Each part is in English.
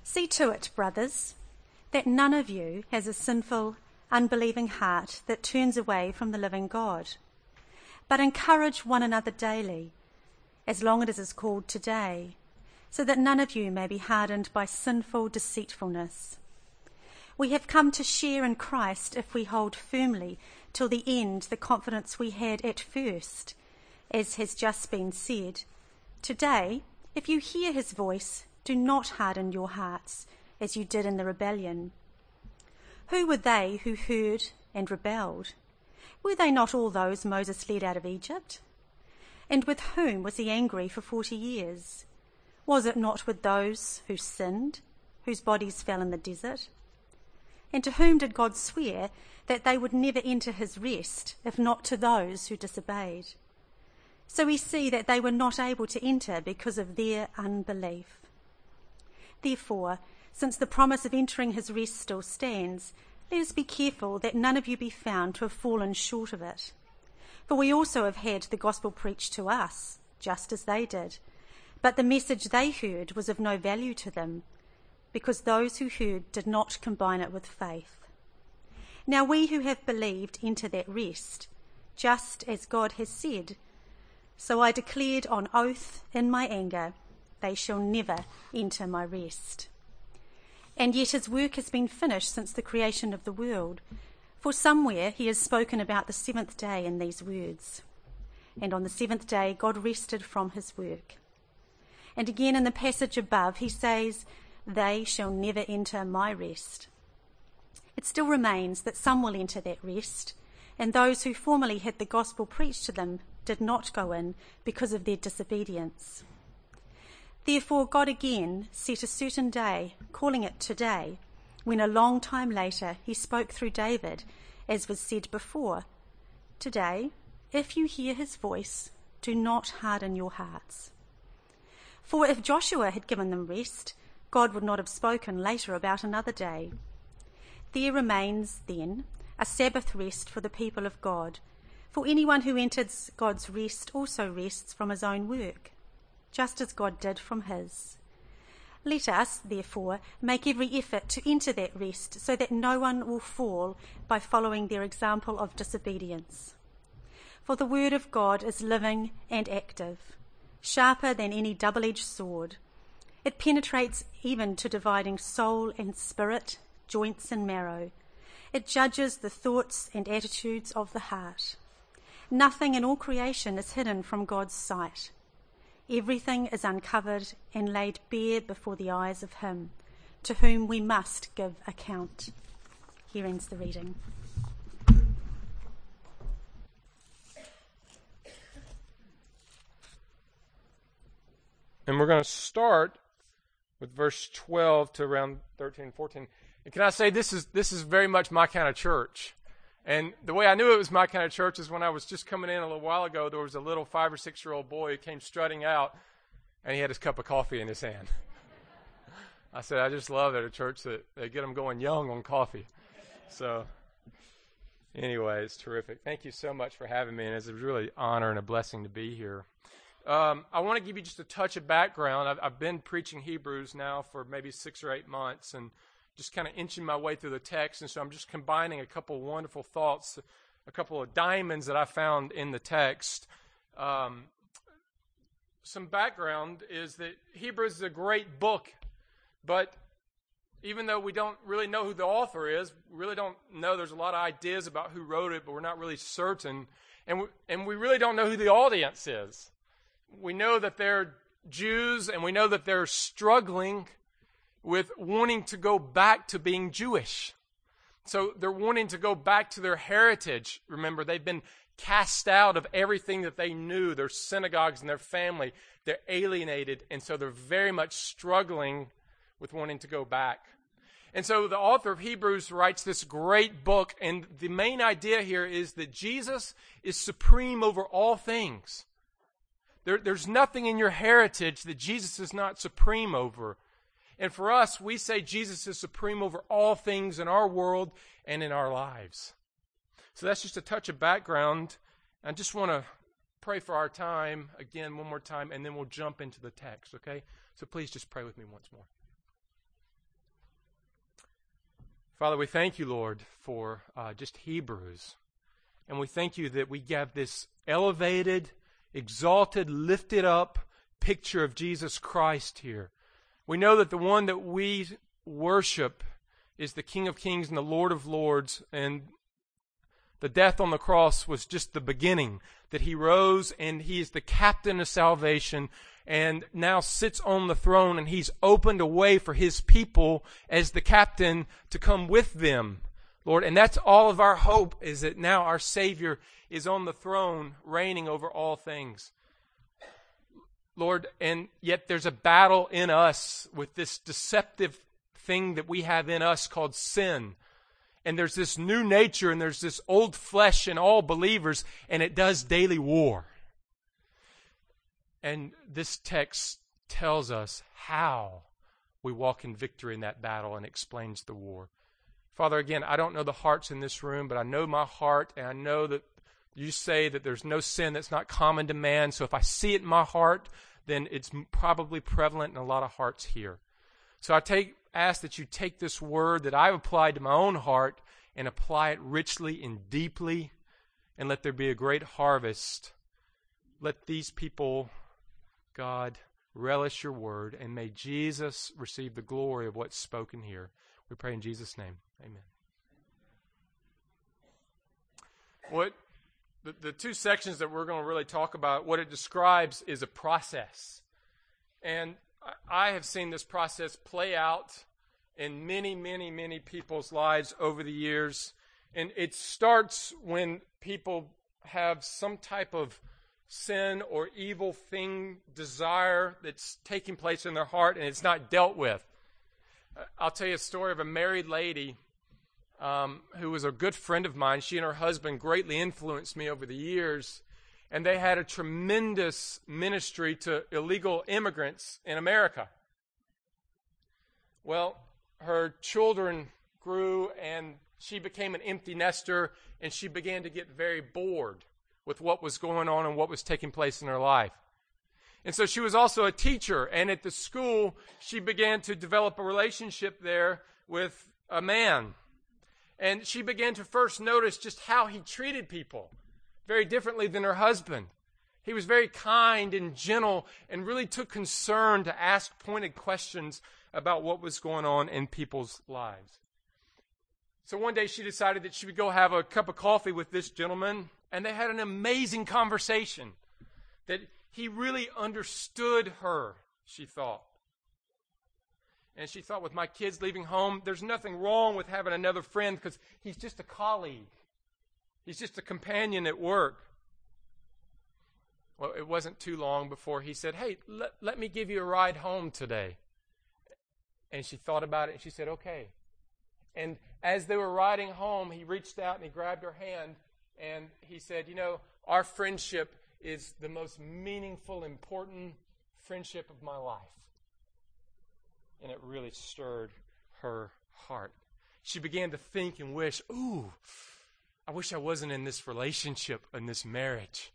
See to it, brothers, that none of you has a sinful, unbelieving heart that turns away from the living God. But encourage one another daily, as long as it is called today, so that none of you may be hardened by sinful deceitfulness. We have come to share in Christ if we hold firmly till the end the confidence we had at first. As has just been said, today, if you hear his voice, do not harden your hearts as you did in the rebellion. Who were they who heard and rebelled? Were they not all those Moses led out of Egypt? And with whom was he angry for 40 years? Was it not with those who sinned, whose bodies fell in the desert? And to whom did God swear that they would never enter his rest, if not to those who disobeyed? So we see that they were not able to enter because of their unbelief. Therefore, since the promise of entering his rest still stands, let us be careful that none of you be found to have fallen short of it. For we also have had the gospel preached to us, just as they did. But the message they heard was of no value to them, because those who heard did not combine it with faith. Now we who have believed enter that rest, just as God has said. So I declared on oath in my anger, they shall never enter my rest. And yet his work has been finished since the creation of the world. For somewhere he has spoken about the seventh day in these words. And on the seventh day God rested from his work. And again in the passage above he says, they shall never enter my rest. It still remains that some will enter that rest, and those who formerly had the gospel preached to them did not go in because of their disobedience. Therefore God again set a certain day, calling it today, when a long time later he spoke through David, as was said before, today, if you hear his voice, do not harden your hearts. For if Joshua had given them rest, God would not have spoken later about another day. There remains, then, a Sabbath rest for the people of God, for anyone who enters God's rest also rests from his own work, just as God did from his. Let us, therefore, make every effort to enter that rest, so that no one will fall by following their example of disobedience. For the word of God is living and active, sharper than any double-edged sword. It penetrates even to dividing soul and spirit, joints and marrow. It judges the thoughts and attitudes of the heart. Nothing in all creation is hidden from God's sight. Everything is uncovered and laid bare before the eyes of him, to whom we must give account. Here ends the reading. And we're going to start with verse 12 to around 13, 14. And can I say this is very much my kind of church. And the way I knew it was my kind of church is when I was just coming in a little while ago, there was a little 5 or 6 year old boy who came strutting out, and he had his cup of coffee in his hand. I said, I just love at a church that they get them going young on coffee. So anyway, it's terrific. Thank you so much for having me, and it's a really honor and a blessing to be here. I want to give you just a touch of background. I've been preaching Hebrews now for maybe 6 or 8 months, and just kind of inching my way through the text, and so I'm just combining a couple of wonderful thoughts, a couple of diamonds that I found in the text. Some background is that Hebrews is a great book, but even though we don't really know who the author is, we really don't know. There's a lot of ideas about who wrote it, but we're not really certain, and we really don't know who the audience is. We know that they're Jews, and we know that they're struggling with wanting to go back to being Jewish. So they're wanting to go back to their heritage. Remember, they've been cast out of everything that they knew, their synagogues and their family. They're alienated, and so they're very much struggling with wanting to go back. And so the author of Hebrews writes this great book, and the main idea here is that Jesus is supreme over all things. There's nothing in your heritage that Jesus is not supreme over. And for us, we say Jesus is supreme over all things in our world and in our lives. So that's just a touch of background. I just want to pray for our time again one more time, and then we'll jump into the text, okay? So please just pray with me once more. Father, we thank you, Lord, for just Hebrews. And we thank you that we have this elevated, exalted, lifted up picture of Jesus Christ here. We know that the one that we worship is the King of Kings and the Lord of Lords, and the death on the cross was just the beginning, that he rose and he is the captain of salvation and now sits on the throne, and he's opened a way for his people as the captain to come with them, Lord. And that's all of our hope, is that now our Savior is on the throne, reigning over all things. Lord, and yet there's a battle in us with this deceptive thing that we have in us called sin. And there's this new nature, and there's this old flesh in all believers, and it does daily war. And this text tells us how we walk in victory in that battle and explains the war. Father, again, I don't know the hearts in this room, but I know my heart, and I know that you say that there's no sin that's not common to man. So if I see it in my heart, then it's probably prevalent in a lot of hearts here. So ask that you take this word that I've applied to my own heart and apply it richly and deeply, and let there be a great harvest. Let these people, God, relish your word, and may Jesus receive the glory of what's spoken here. We pray in Jesus' name. Amen. The two sections that we're going to really talk about, what it describes is a process. And I have seen this process play out in many, many, many people's lives over the years. And it starts when people have some type of sin or evil thing, desire that's taking place in their heart, and it's not dealt with. I'll tell you a story of a married lady who was a good friend of mine. She and her husband greatly influenced me over the years, and they had a tremendous ministry to illegal immigrants in America. Well, her children grew, and she became an empty nester, and she began to get very bored with what was going on and what was taking place in her life. And so she was also a teacher, and at the school, she began to develop a relationship there with a man. And she began to first notice just how he treated people very differently than her husband. He was very kind and gentle and really took concern to ask pointed questions about what was going on in people's lives. So one day she decided that she would go have a cup of coffee with this gentleman, and they had an amazing conversation, that he really understood her, she thought. And she thought, with my kids leaving home, there's nothing wrong with having another friend because he's just a colleague. He's just a companion at work. Well, it wasn't too long before he said, hey, let me give you a ride home today. And she thought about it, and she said, okay. And as they were riding home, he reached out and he grabbed her hand, and he said, our friendship is the most meaningful, important friendship of my life. And it really stirred her heart. She began to think and wish, I wish I wasn't in this relationship, in this marriage.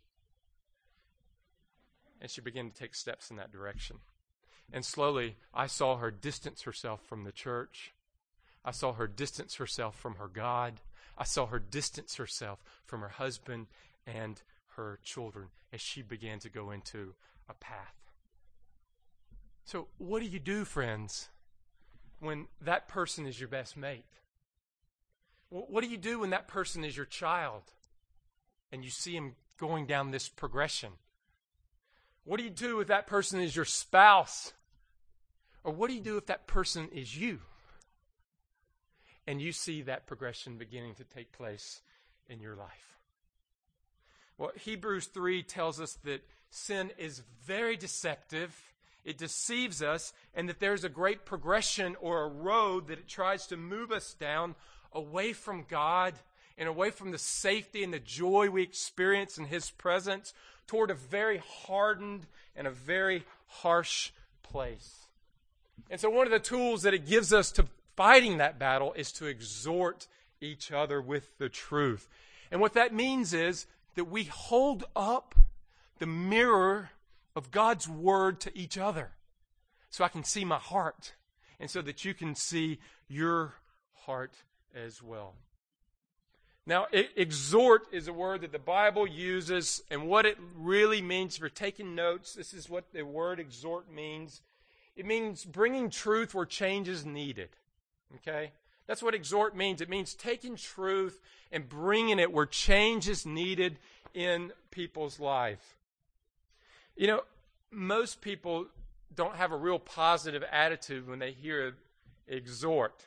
And she began to take steps in that direction. And slowly, I saw her distance herself from the church. I saw her distance herself from her God. I saw her distance herself from her husband and her children as she began to go into a path. So what do you do, friends, when that person is your best mate? What do you do when that person is your child and you see him going down this progression? What do you do if that person is your spouse? Or what do you do if that person is you and you see that progression beginning to take place in your life? Well, Hebrews 3 tells us that sin is very deceptive. It deceives us, and that there's a great progression or a road that it tries to move us down away from God and away from the safety and the joy we experience in His presence toward a very hardened and a very harsh place. And so one of the tools that it gives us to fighting that battle is to exhort each other with the truth. And what that means is that we hold up the mirror of God's Word to each other, so I can see my heart, and so that you can see your heart as well. Now, exhort is a word that the Bible uses, and what it really means, for taking notes, this is what the word exhort means. It means bringing truth where change is needed. Okay? That's what exhort means. It means taking truth and bringing it where change is needed in people's life. You know, most people don't have a real positive attitude when they hear exhort.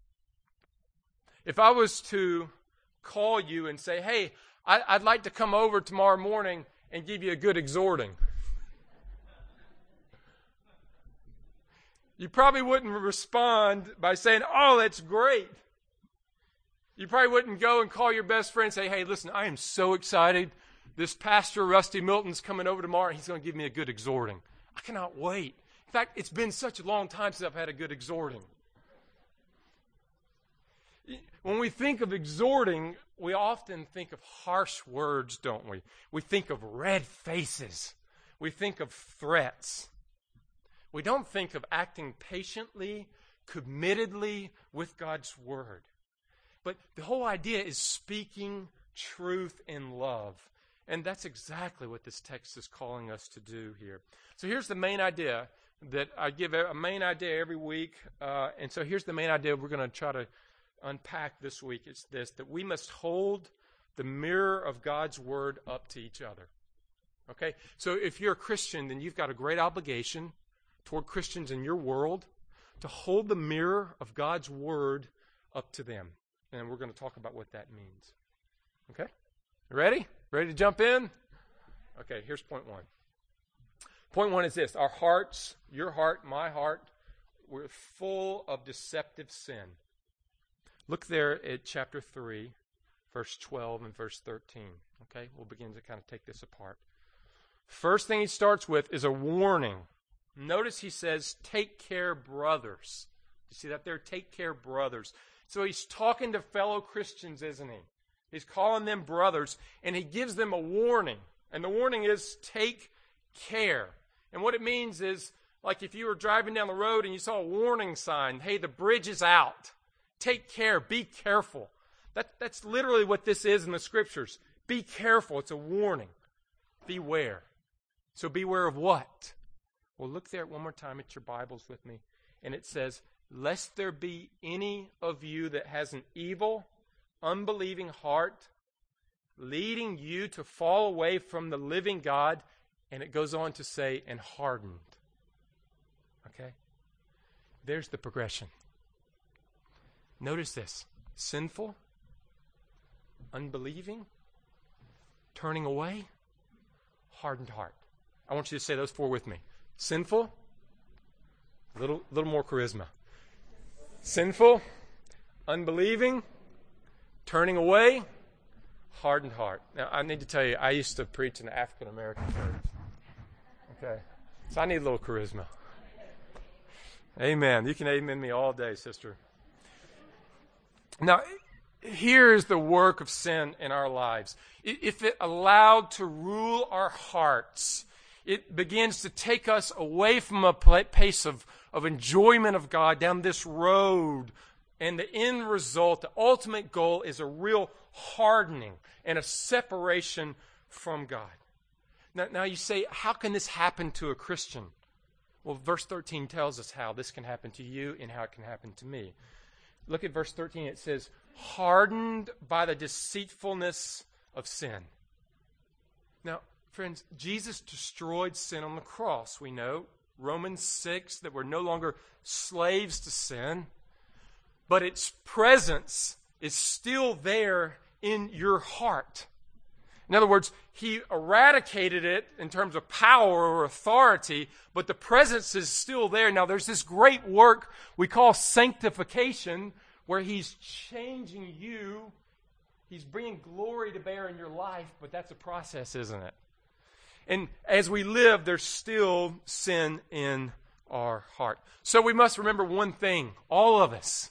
If I was to call you and say, hey, I'd like to come over tomorrow morning and give you a good exhorting, you probably wouldn't respond by saying, oh, that's great. You probably wouldn't go and call your best friend and say, hey, listen, I am so excited. This Pastor Rusty Milton's coming over tomorrow and he's going to give me a good exhorting. I cannot wait. In fact, it's been such a long time since I've had a good exhorting. When we think of exhorting, we often think of harsh words, don't we? We think of red faces. We think of threats. We don't think of acting patiently, committedly with God's word. But the whole idea is speaking truth in love. And that's exactly what this text is calling us to do here. So here's the main idea that I give a main idea every week. And so here's the main idea we're going to try to unpack this week. It's this, that we must hold the mirror of God's word up to each other. Okay? So if you're a Christian, then you've got a great obligation toward Christians in your world to hold the mirror of God's word up to them. And we're going to talk about what that means. Okay? You ready? Ready to jump in? Okay, here's point one. Point one is this. Our hearts, your heart, my heart, we're full of deceptive sin. Look there at chapter 3, verse 12 and verse 13. Okay, we'll begin to kind of take this apart. First thing he starts with is a warning. Notice he says, take care, brothers. You see that there? Take care, brothers. So he's talking to fellow Christians, isn't he? He's calling them brothers, and he gives them a warning. And the warning is, take care. And what it means is, like if you were driving down the road and you saw a warning sign, hey, the bridge is out. Take care. Be careful. That's literally what this is in the Scriptures. Be careful. It's a warning. Beware. So beware of what? Well, look there one more time at your Bibles with me. And it says, lest there be any of you that has an evil, unbelieving heart, leading you to fall away from the living God. And it goes on to say, and hardened. Okay? There's the progression. Notice this. Sinful, unbelieving, turning away, hardened heart. I want you to say those four with me. Sinful, a little more charisma. Sinful, unbelieving, turning away, hardened heart. Now, I need to tell you, I used to preach in an African American church. Okay? So I need a little charisma. Amen. You can amen me all day, sister. Now, here's the work of sin in our lives. If it allowed to rule our hearts, it begins to take us away from a pace of enjoyment of God down this road. And the end result, the ultimate goal, is a real hardening and a separation from God. Now you say, how can this happen to a Christian? Well, verse 13 tells us how this can happen to you and how it can happen to me. Look at verse 13. It says, hardened by the deceitfulness of sin. Now, friends, Jesus destroyed sin on the cross. We know, Romans 6, that we're no longer slaves to sin, but its presence is still there in your heart. In other words, he eradicated it in terms of power or authority, but the presence is still there. Now, there's this great work we call sanctification, where he's changing you. He's bringing glory to bear in your life, but that's a process, isn't it? And as we live, there's still sin in our heart. So we must remember one thing, all of us.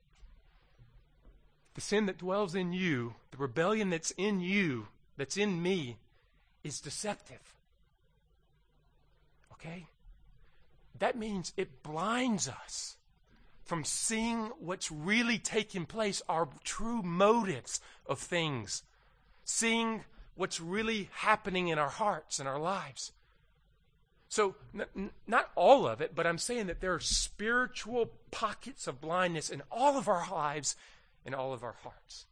The sin that dwells in you, the rebellion that's in you, that's in me, is deceptive. Okay? That means it blinds us from seeing what's really taking place, our true motives of things, seeing what's really happening in our hearts and our lives. So, not all of it, but I'm saying that there are spiritual pockets of blindness in all of our lives and all of our hearts.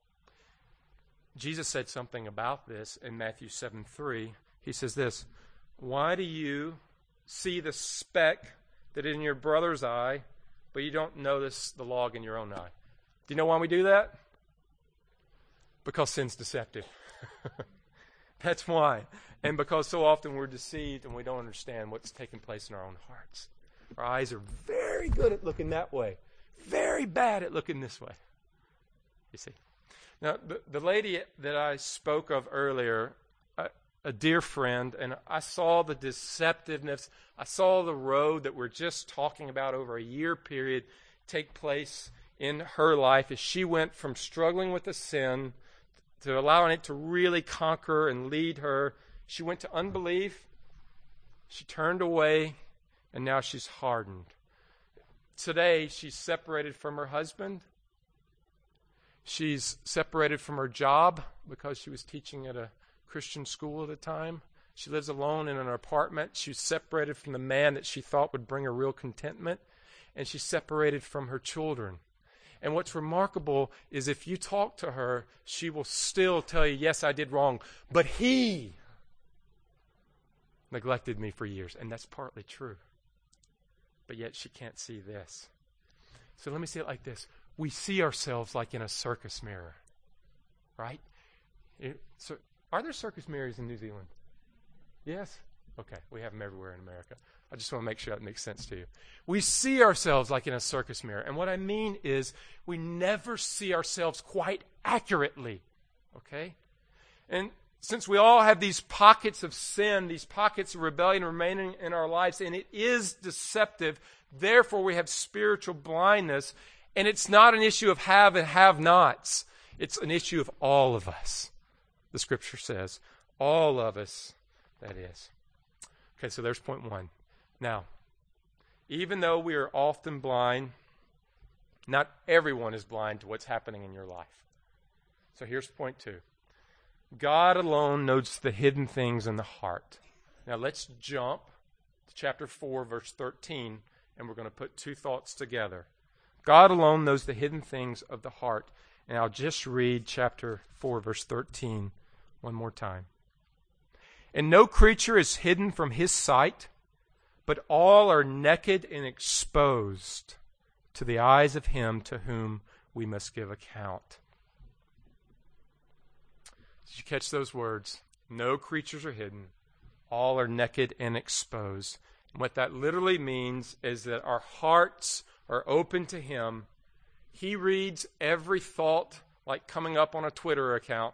Jesus said something about this in Matthew 7:3. He says this, "Why do you see the speck that is in your brother's eye, but you don't notice the log in your own eye?" Do you know why we do that? Because sin's deceptive. That's why. And because so often we're deceived and we don't understand what's taking place in our own hearts. Our eyes are very good at looking that way, very bad at looking this way. You see. Now, the lady that I spoke of earlier, a dear friend, and I saw the deceptiveness, I saw the road that we're just talking about over a year period take place in her life as she went from struggling with the sin to allowing it to really conquer and lead her. She went to unbelief, she turned away, and now she's hardened. Today, she's separated from her husband. She's separated from her job because she was teaching at a Christian school at the time. She lives alone in an apartment. She's separated from the man that she thought would bring her real contentment. And she's separated from her children. And what's remarkable is if you talk to her, she will still tell you, yes, I did wrong, but he neglected me for years. And that's partly true. But yet she can't see this. So let me say it like this. We see ourselves like in a circus mirror, right? So, are there circus mirrors in New Zealand? Yes? Okay, we have them everywhere in America. I just want to make sure that makes sense to you. We see ourselves like in a circus mirror. And what I mean is we never see ourselves quite accurately, okay? And since we all have these pockets of sin, these pockets of rebellion remaining in our lives, and it is deceptive, therefore we have spiritual blindness. And it's not an issue of have and have-nots. It's an issue of all of us. The Scripture says, all of us, that is. Okay, so there's point one. Now, even though we are often blind, not everyone is blind to what's happening in your life. So here's point two. God alone knows the hidden things in the heart. Now let's jump to chapter 4, verse 13, and we're going to put two thoughts together. God alone knows the hidden things of the heart. And I'll just read chapter 4, verse 13 one more time. "And no creature is hidden from his sight, but all are naked and exposed to the eyes of him to whom we must give account." Did you catch those words? No creatures are hidden. All are naked and exposed. And what that literally means is that our hearts are open to him. He reads every thought like coming up on a Twitter account.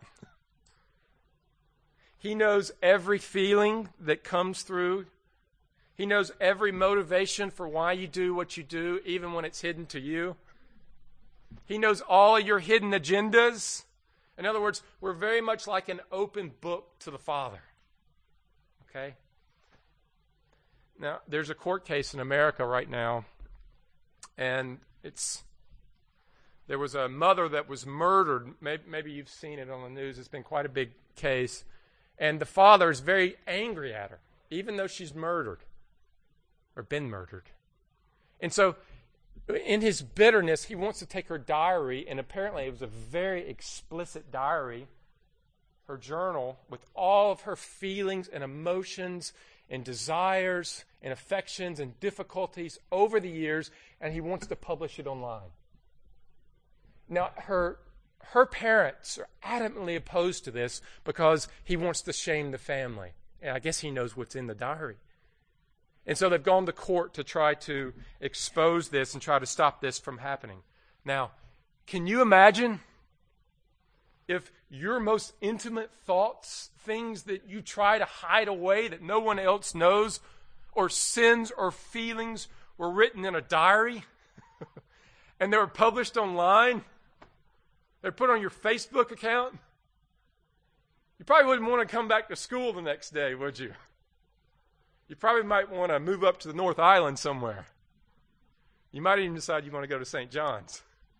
He knows every feeling that comes through. He knows every motivation for why you do what you do, even when it's hidden to you. He knows all of your hidden agendas. In other words, we're very much like an open book to the Father. Okay? Now, there's a court case in America right now, and there was a mother that was murdered. Maybe you've seen it on the news. It's been quite a big case. And the father is very angry at her, even though she's murdered or been murdered. And so in his bitterness, he wants to take her diary, and apparently it was a very explicit diary, her journal, with all of her feelings and emotions and desires and affections and difficulties over the years, and he wants to publish it online. Now, her parents are adamantly opposed to this because he wants to shame the family. And I guess he knows what's in the diary. And so they've gone to court to try to expose this and try to stop this from happening. Now, can you imagine if your most intimate thoughts, things that you try to hide away that no one else knows, or sins or feelings were written in a diary and they were published online? They're put on your Facebook account? You probably wouldn't want to come back to school the next day, would you? You probably might want to move up to the North Island somewhere. You might even decide you want to go to St. John's.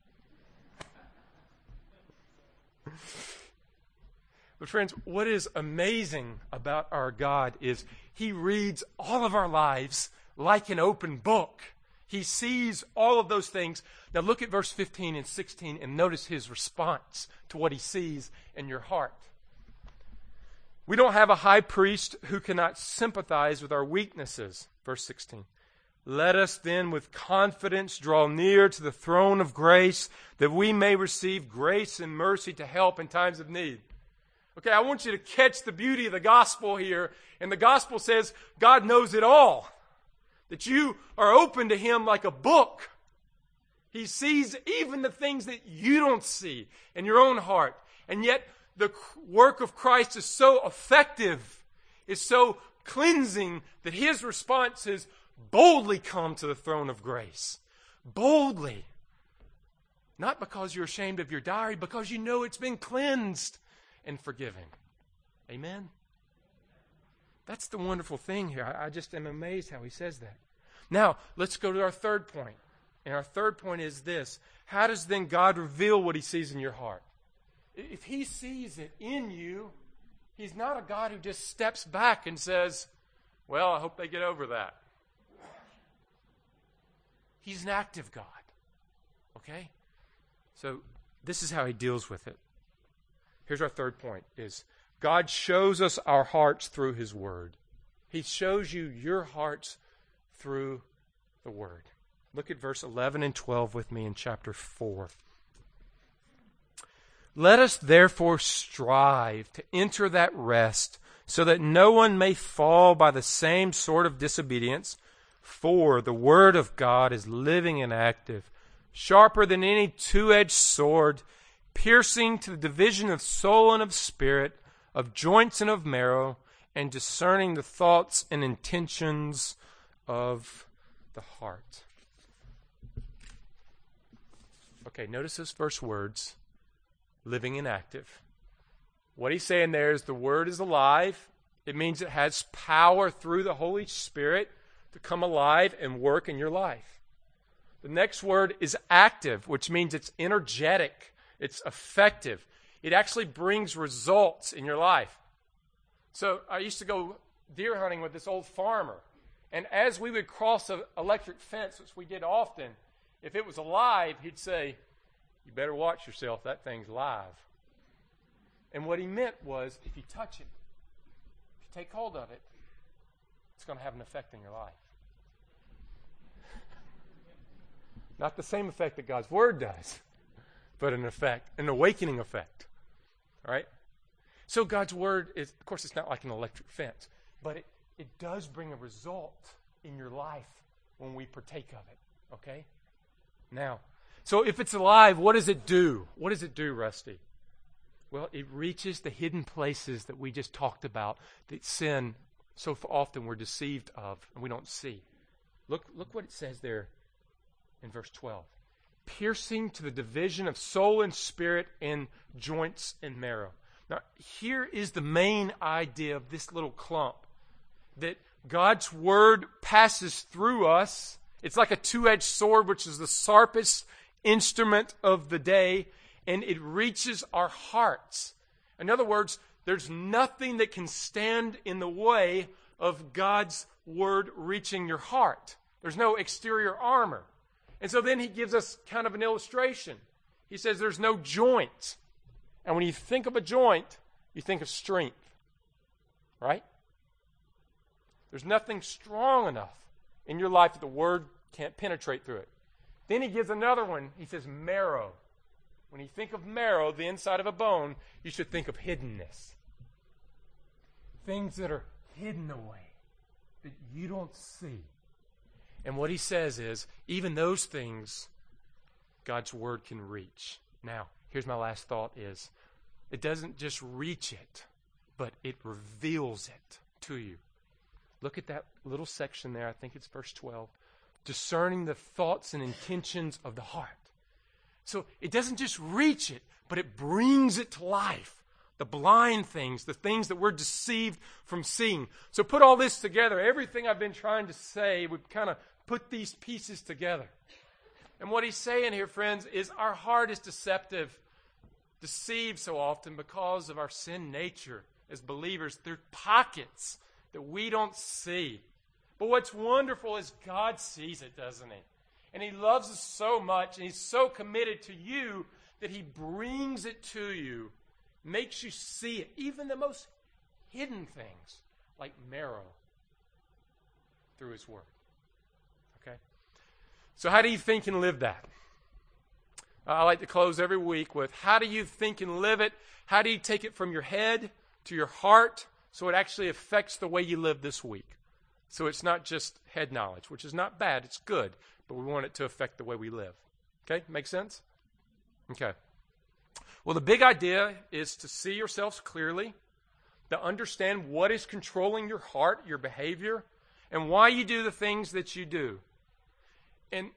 But friends, what is amazing about our God is He reads all of our lives like an open book. He sees all of those things. Now look at verse 15 and 16 and notice His response to what He sees in your heart. We don't have a high priest who cannot sympathize with our weaknesses. Verse 16. Let us then with confidence draw near to the throne of grace that we may receive grace and mercy to help in times of need. Okay, I want you to catch the beauty of the gospel here. And the gospel says God knows it all. That you are open to Him like a book. He sees even the things that you don't see in your own heart. And yet the work of Christ is so effective, is so cleansing, that His response is boldly come to the throne of grace. Boldly. Not because you're ashamed of your diary, because you know it's been cleansed and forgiven. Amen? That's the wonderful thing here. I just am amazed how he says that. Now, let's go to our third point. And our third point is this. How does then God reveal what He sees in your heart? If He sees it in you, He's not a God who just steps back and says, well, I hope they get over that. He's an active God. Okay? So this is how He deals with it. Here's our third point, is God shows us our hearts through His Word. He shows you your hearts through the Word. Look at verse 11 and 12 with me in chapter 4. Let us therefore strive to enter that rest, so that no one may fall by the same sort of disobedience. For the Word of God is living and active, sharper than any two-edged sword, piercing to the division of soul and of spirit, of joints and of marrow, and discerning the thoughts and intentions of the heart. Okay, notice those first words, living and active. What he's saying there is the Word is alive. It means it has power through the Holy Spirit to come alive and work in your life. The next word is active, which means it's energetic. It's effective. It actually brings results in your life. So I used to go deer hunting with this old farmer. And as we would cross an electric fence, which we did often, if it was alive, he'd say, you better watch yourself, that thing's live. And what he meant was, if you touch it, if you take hold of it, it's going to have an effect in your life. Not the same effect that God's Word does, but an effect, an awakening effect. All right? So God's Word is, of course, it's not like an electric fence, but it does bring a result in your life when we partake of it. Okay? Now, so if it's alive, what does it do? What does it do, Rusty? Well, it reaches the hidden places that we just talked about that sin so often we're deceived of and we don't see. Look what it says there in verse 12. Piercing to the division of soul and spirit and joints and marrow. Now, here is the main idea of this little clump. That God's Word passes through us. It's like a two-edged sword, which is the sharpest instrument of the day, and it reaches our hearts. In other words, there's nothing that can stand in the way of God's Word reaching your heart. There's no exterior armor. And so then he gives us kind of an illustration. He says there's no joint. And when you think of a joint, you think of strength. Right? There's nothing strong enough in your life that the Word can't penetrate through it. Then he gives another one. He says marrow. When you think of marrow, the inside of a bone, you should think of hiddenness. Things that are hidden away, that you don't see. And what he says is, even those things, God's Word can reach. Now, here's my last thought is, it doesn't just reach it, but it reveals it to you. Look at that little section there. I think it's verse 12. Discerning the thoughts and intentions of the heart. So it doesn't just reach it, but it brings it to life. The blind things, the things that we're deceived from seeing. So put all this together. Everything I've been trying to say, we've kind of put these pieces together. And what he's saying here, friends, is our heart is deceptive, deceived so often because of our sin nature as believers. There are pockets that we don't see. But what's wonderful is God sees it, doesn't he? And he loves us so much, and he's so committed to you that he brings it to you, makes you see it, even the most hidden things, like marrow, through his word. Okay? So how do you think and live that? I like to close every week with, how do you think and live it? How do you take it from your head to your heart so it actually affects the way you live this week? So it's not just head knowledge, which is not bad, it's good, but we want it to affect the way we live. Okay? Make sense? Okay. Well, the big idea is to see yourselves clearly, to understand what is controlling your heart, your behavior, and why you do the things that you do. And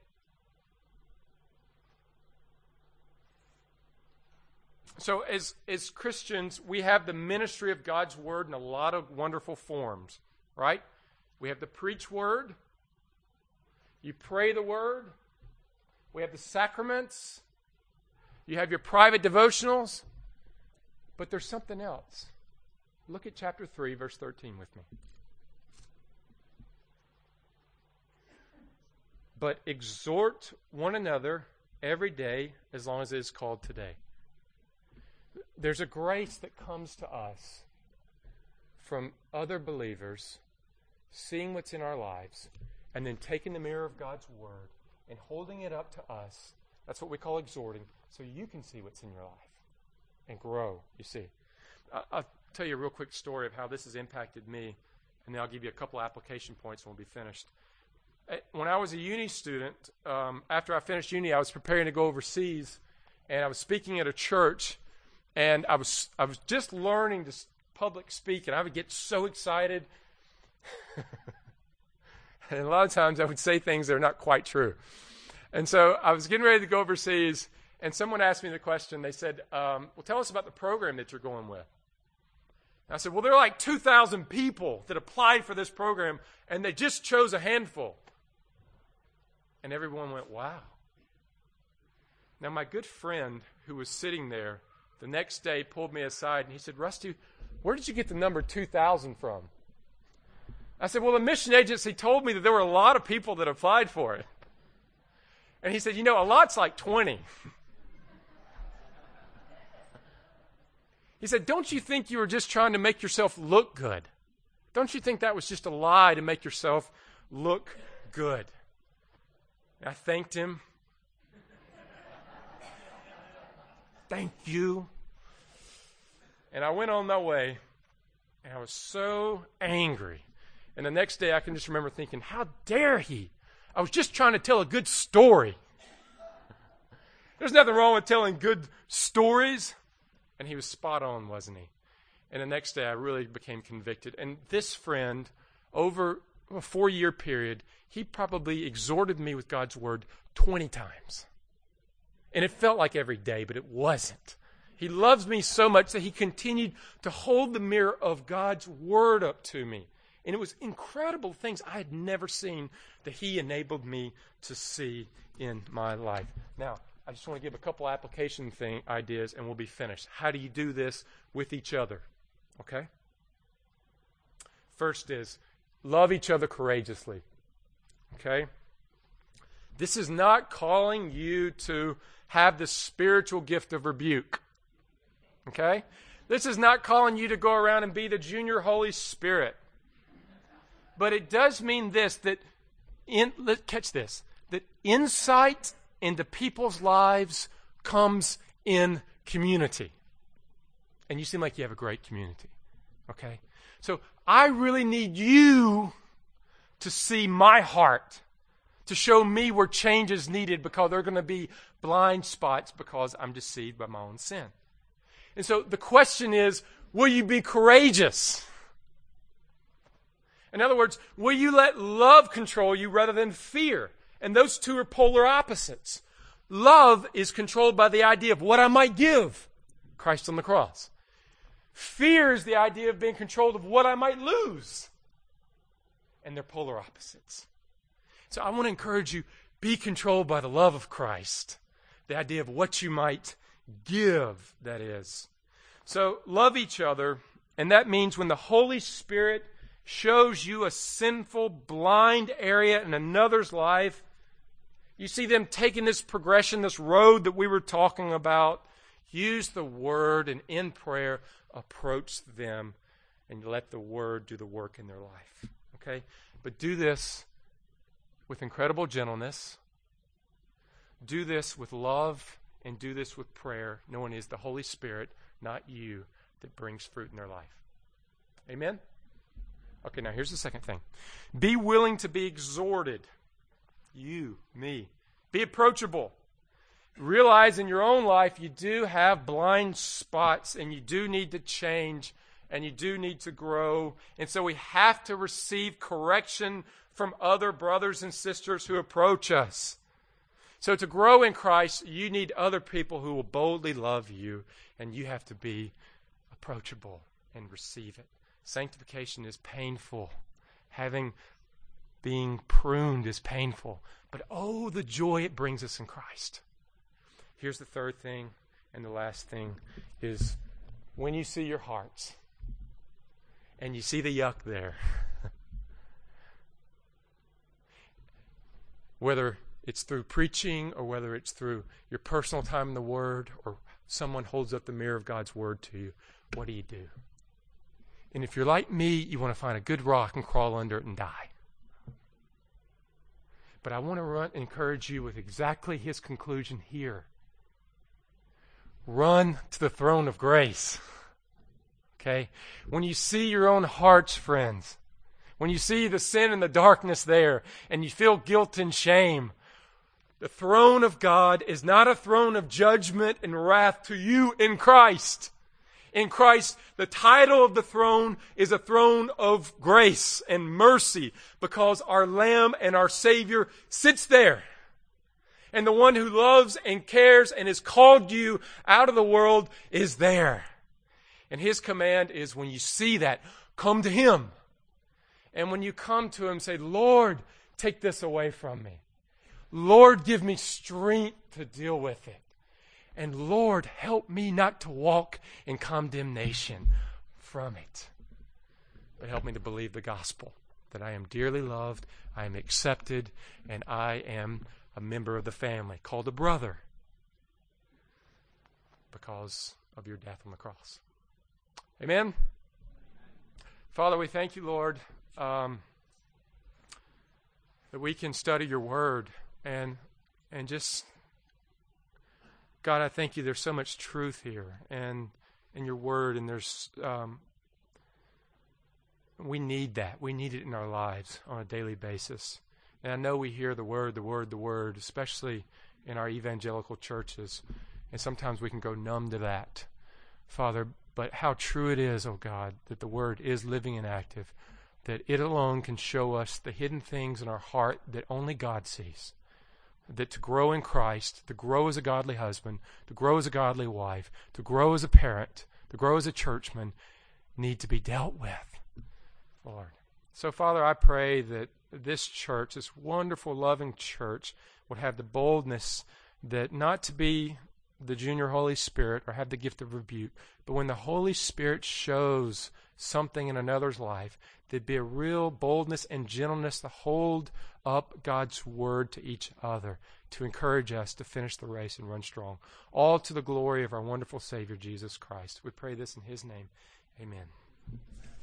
so as Christians, we have the ministry of God's Word in a lot of wonderful forms, right? We have the preach Word. You pray the Word. We have the sacraments. You have your private devotionals. But there's something else. Look at chapter 3, verse 13 with me. But exhort one another every day as long as it is called today. There's a grace that comes to us from other believers, seeing what's in our lives, and then taking the mirror of God's Word and holding it up to us. That's what we call exhorting, so you can see what's in your life and grow, you see. I'll tell you a real quick story of how this has impacted me, and then I'll give you a couple application points and we'll be finished. When I was a uni student, after I finished uni, I was preparing to go overseas, and I was speaking at a church, and I was just learning to public speak, and I would get so excited. And a lot of times I would say things that are not quite true. And so I was getting ready to go overseas, and someone asked me the question. They said, well, tell us about the program that you're going with. And I said, well, there are like 2,000 people that applied for this program, and they just chose a handful. And everyone went, wow. Now, my good friend who was sitting there the next day pulled me aside, and he said, Rusty, where did you get the number 2,000 from? I said, well, the mission agency told me that there were a lot of people that applied for it. And he said, you know, a lot's like 20. He said, don't you think you were just trying to make yourself look good? Don't you think that was just a lie to make yourself look good? And I thanked him. Thank you. And I went on my way, and I was so angry. And the next day I can just remember thinking, how dare he? I was just trying to tell a good story. There's nothing wrong with telling good stories. And he was spot on, wasn't he? And the next day I really became convicted. And this friend, over a 4-year period, he probably exhorted me with God's Word 20 times. And it felt like every day, but it wasn't. He loves me so much that he continued to hold the mirror of God's Word up to me. And it was incredible things I had never seen that he enabled me to see in my life. Now, I just want to give a couple application ideas and we'll be finished. How do you do this with each other? Okay? First is, love each other courageously. Okay? This is not calling you to have the spiritual gift of rebuke. Okay? This is not calling you to go around and be the junior Holy Spirit. But it does mean this, that catch this, that insight into people's lives comes in community. And you seem like you have a great community. Okay? So I really need you to see my heart, to show me where change is needed, because there are going to be blind spots because I'm deceived by my own sin. And so the question is, will you be courageous? In other words, will you let love control you rather than fear? And those two are polar opposites. Love is controlled by the idea of what I might give, Christ on the cross. Fear is the idea of being controlled of what I might lose. And they're polar opposites. So I want to encourage you, Be controlled by the love of Christ. The idea of what you might give, that is. So love each other, and that means when the Holy Spirit shows you a sinful, blind area in another's life, you see them taking this progression, this road that we were talking about, use the Word and in prayer approach them and let the Word do the work in their life. Okay? But do this with incredible gentleness. Do this with love and do this with prayer, knowing it is the Holy Spirit, not you, that brings fruit in their life. Amen? Okay, now here's the second thing. Be willing to be exhorted. You, me. Be approachable. Realize in your own life you do have blind spots and you do need to change and you do need to grow. And so we have to receive correction from other brothers and sisters who approach us. So to grow in Christ, you need other people who will boldly love you, and you have to be approachable and receive it. Sanctification is painful. Being pruned is painful. But oh, the joy it brings us in Christ. Here's the third thing, and the last thing is when you see your hearts and you see the yuck there, whether it's through preaching or whether it's through your personal time in the Word or someone holds up the mirror of God's Word to you, what do you do? And if you're like me, you want to find a good rock and crawl under it and die. But I want to encourage you with exactly his conclusion here. Run to the throne of grace. Okay? When you see your own hearts, friends, when you see the sin and the darkness there, and you feel guilt and shame, the throne of God is not a throne of judgment and wrath to you in Christ. In Christ, the title of the throne is a throne of grace and mercy because our Lamb and our Savior sits there. And the one who loves and cares and has called you out of the world is there. And his command is when you see that, come to him. And when you come to him, say, Lord, take this away from me. Lord, give me strength to deal with it. And Lord, help me not to walk in condemnation from it. But help me to believe the gospel, that I am dearly loved, I am accepted, and I am a member of the family, called a brother, because of your death on the cross. Amen? Father, we thank you, Lord, that we can study your word and just, God, I thank you there's so much truth here and in your word, and there's we need that. We need it in our lives on a daily basis. And I know we hear the word, especially in our evangelical churches, and sometimes we can go numb to that, Father, but how true it is, oh God, that the word is living and active, that it alone can show us the hidden things in our heart that only God sees. That to grow in Christ, to grow as a godly husband, to grow as a godly wife, to grow as a parent, to grow as a churchman, need to be dealt with, Lord. So, Father, I pray that this church, this wonderful, loving church, would have the boldness that not to be the junior Holy Spirit or have the gift of rebuke, but when the Holy Spirit shows something in another's life, there'd be a real boldness and gentleness to hold up God's word to each other, to encourage us to finish the race and run strong, all to the glory of our wonderful Savior, Jesus Christ. We pray this in his name. Amen.